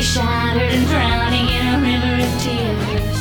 be shattered and drowning in a river of tears.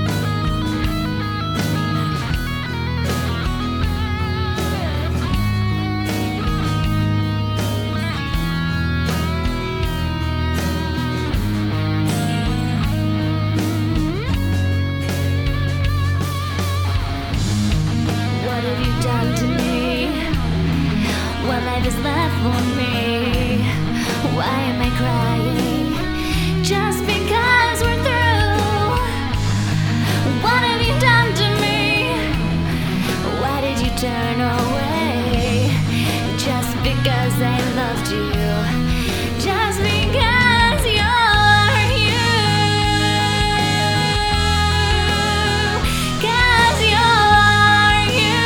What have you done to me? What life is left for me? Why am I crying? Just because we're through. What have you done to me? Why did you turn away? Just because I loved you. Just because you're you. 'Cause you're you.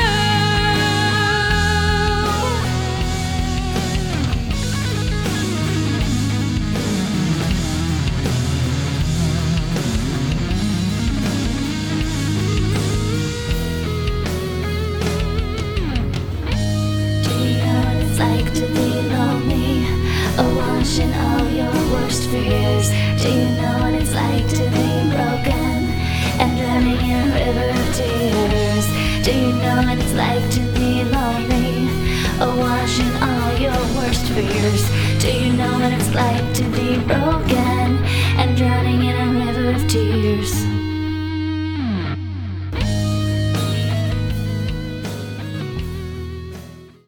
It's like to be lonely, awash in all your worst fears. Do you know what it's like to be broken and drowning in a river of tears? Do you know what it's like to be lonely, awash in all your worst fears? Do you know what it's like to be broken and drowning in a river of tears?